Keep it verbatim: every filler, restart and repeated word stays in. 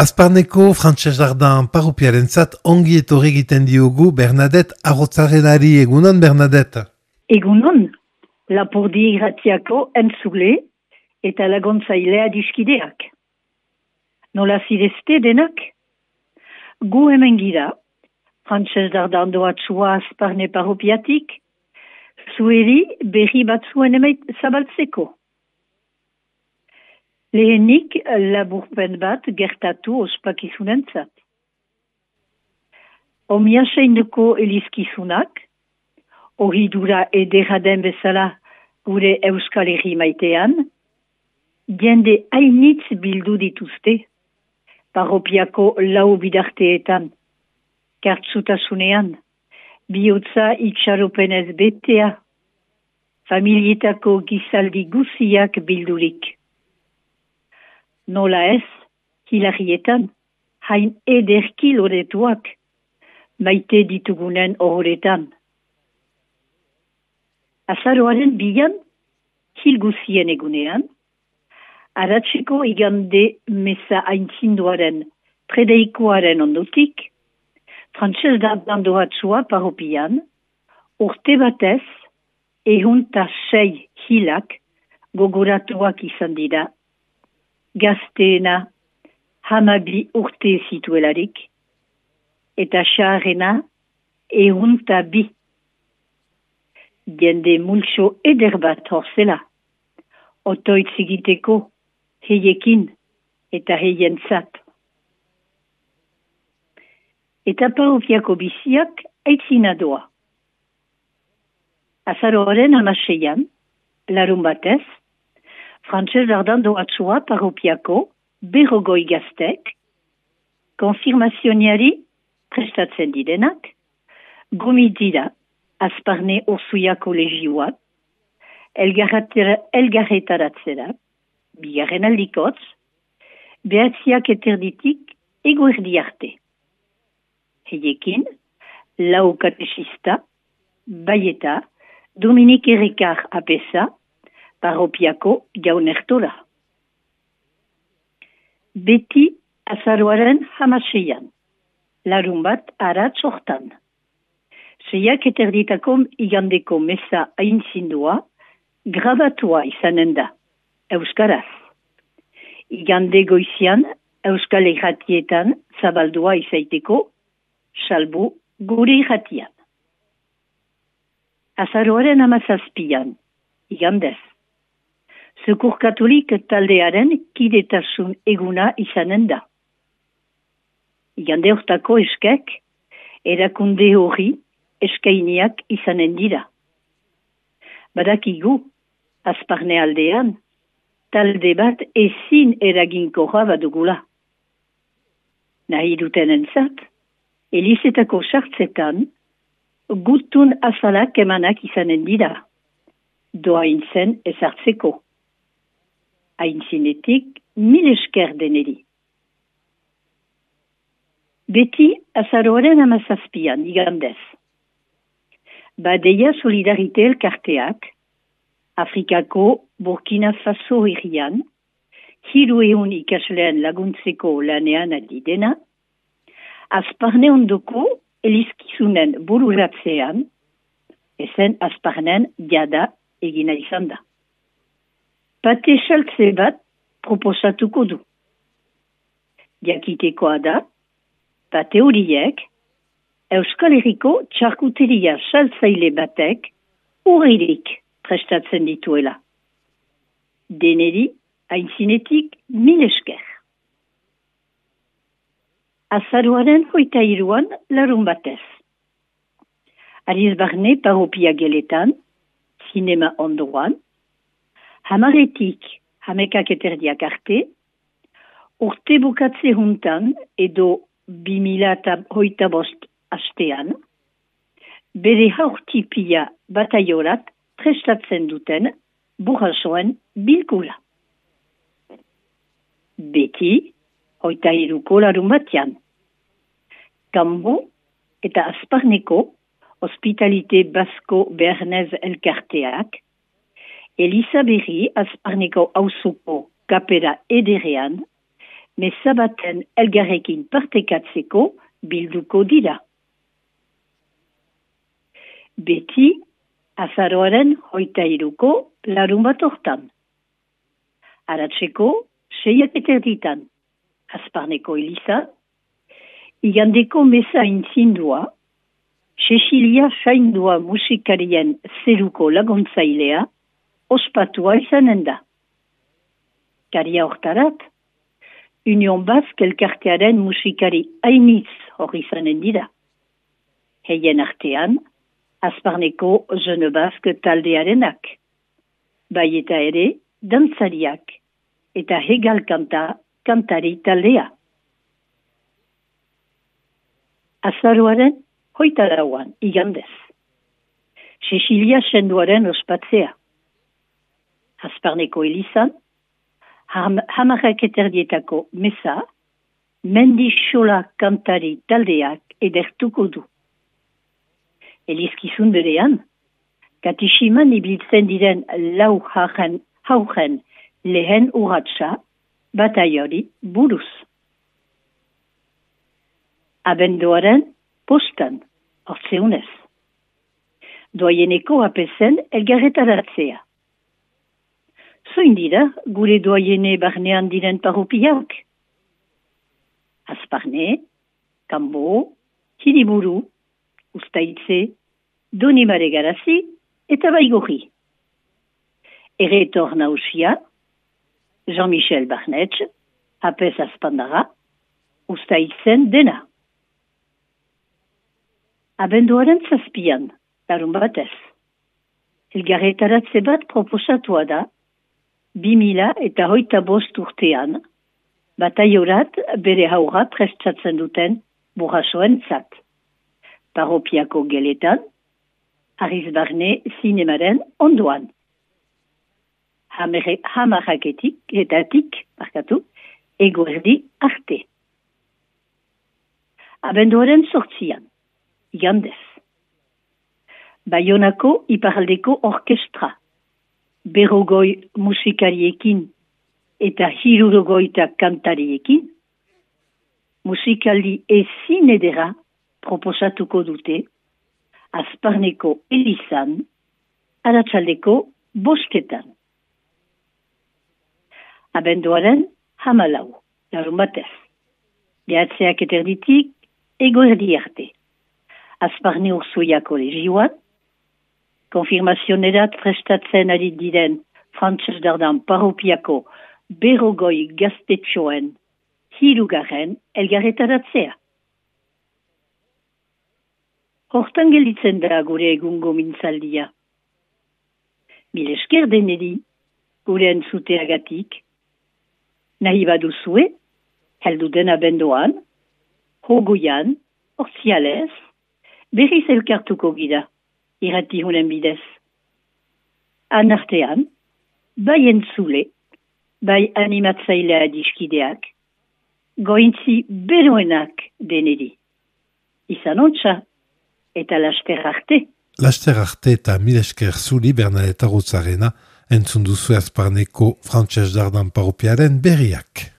Azparneko Frantses Dardan parropiarentzat ongi etorri egiten diogu Bernadette Arrotzarenari. Egunon, Bernadette? Egunon, lapurdi irratiako entzule eta laguntzailea diskideak. Nola zidezte denak? Gu hemen gira, Frantses Dardan doatsua Azparne parropiatik, zueri berri batzuen emait zabaltzeko. Lehenik laburpen bat gertatu ospakizunentzat. Omiaseinduko elizkizunak, ohidura edera den bezala gure Euskal Herri maitean, jende hainitz bildu dituzte, parropiako lau bidarteetan, kartzutasunean, bihotza itxaropenez betea, familietako gizaldi guziak bildurik. Nola ez, hilarietan, hain ederki loretuak, maite ditugunen horretan. Azaroaren bilan, hilguzien egunean, aratzeko igande meza aintzinduaren predeikoaren ondotik, Frantses Dardan doatsua parropian, urte batez, ehunta sei hilak gogoratuak izan dira, gazteena hamabi urte zituelarik, eta xaharena ehunta bi. Jende multxo eder bat horzela, otoitz egiteko heiekin eta heientzat. Eta parropiako biziak aitzina doa. Azaroaren hamaseian, larun batez, Frantses Dardan doatsua parropiako berrogoi gaztek, konfirmazioniari prestatzen direnak, gomidira Azparne Orsuiako legioak, elgarretaratzera, bigarren aldikotz, behatziak eterditik eguerdi arte. Heiekin, lau katexista, Baieta, Dominik Errekar apesa, parropiako jaunertora. Beti azaroaren hamaseian, larun bat aratz hortan. Seiak eterditako igandeko meza aintzindua, grabatua izanen da, euskaraz. Igande goizian, euskal irratietan zabaldua izaiteko, salbu gure irratian. Azaroaren hamazazpian, igandez. Sekur Katolik taldearen kidetasun eguna izanen da. Igande hortako eskek, erakunde hori eskainiak izanen dira. Badakigu, Azparne aldean, talde bat ezin eraginkorra badugula. Nahi duten entzat, elizetako sartzetan, gutun azalak emanak izanen dira. Doaintzen ezartzeko. Aintzinetik mil esker deneri. Beti azaroaren hamazazpian igandez. Badeia Solidarite elkarteak, Afrikako Burkina Faso herrian, hiru ehun ikasleen laguntzeko lanean adidena, Azparne ondoko elizkizunen bururatzean, ezen Azparnen jada egina izan da. Pate saltze bat proposatuko du. Jakitekoa da, pate horiek, Euskal Herriko txarkuteria saltzaile batek urririk prestatzen dituela. Deneri, aintzinetik mil esker. Azaroaren hoita iruan larun batez. Ariz Barne parropia geletan, zinema ondoan, hamaretik hamekak eterdiak arte, urte bukatze juntan edo bimila hoita bost astean, bere haurtipia bataiorat prestatzen duten burrasoen bilkula. Beti, hoita iruko larun batean. Kambo eta Azparneko Hospitalite Basko Bernez elkarteak, Elisa Berri Azparneko auzuko kapera ederean, meza baten elgarrekin partekatzeko bilduko dira. Beti, azaroaren hoita iruko larun bat hortan. Aratzeko, seiak eterditan, Azparneko Eliza, igandeko meza intzindua, Cecilia Saindua musikarien zeruko laguntzailea, ospatua izanen da. Karia hortarat, Union Basque elkartearen musikari hainitz hor izanen dira. Heien artean, Azparneko Jeune Basque taldearenak. Bai eta ere, dantzariak eta hegal kanta, kantari taldea. Azaroaren, hoita lauan, igandez. Cecilia Sainduaren ospatzea. Azparneko Elizan, ham, hamarrak eterdietako meza, Mendi Xola kantari taldeak edertuko du. Elizkizun berean, Katishiman ibiltzen diren lau haugen, haugen lehen urratsa bataiori buruz. Abenduaren postan, hortzeunez. Doaieneko apezen elgarretaratzea. Zoin dira gure doaiene barnean diren paropiak? Azparne, Kambo, Hiriburu, Ustaitze, Donibare Garazi eta Baigorri. Eretor nausia, Jean-Michel Barnetx, Apez Azpandara, Ustaitzen dena. Abenduaren zazpian, larun batez. Elgarretaratze bat proposatua da, bi mila eta hoita bost urtean, bataiorat bere haura prestatzen duten burrasoen zat. Paropiako geletan, Ariz Barne zinemaren ondoan. Hamaraketik, etatik, markatu, egoerdi arte. Abenduaren sortzian, igandez. Baionako iparaldeko orkestra, berrogoi musikariekin eta hirurogoita kantariekin, musikaldi ezin edera proposatuko dute Azparneko Elizan, aratsaldeko bostetan. Abenduaren hamalau, larun batez. Behatzeak eterditik, egoerdi arte. Azparne Ursuiako legioan, konfirmazionerat prestatzen ari diren Frantses Dardan paropiako berrogoi gaztetxoen hirugarren elgarretaratzea. Hortan gelditzen da gure egungo mintzaldia. Mil esker deneri, gure entzuteagatik, nahi baduzue, heldu den abendoan, hogoian, orzialez, berriz elkartuko gira, irrati honen bidez. Anartean, bai entzule, bai animatzailea diskideak, gointzi beroenak deneri. Izan ontsa, eta laster arte. Laster arte eta mil esker zuri Bernadette Arrotzarena, entzun duzu Azparneko Frantses Dardan paropiaren berriak.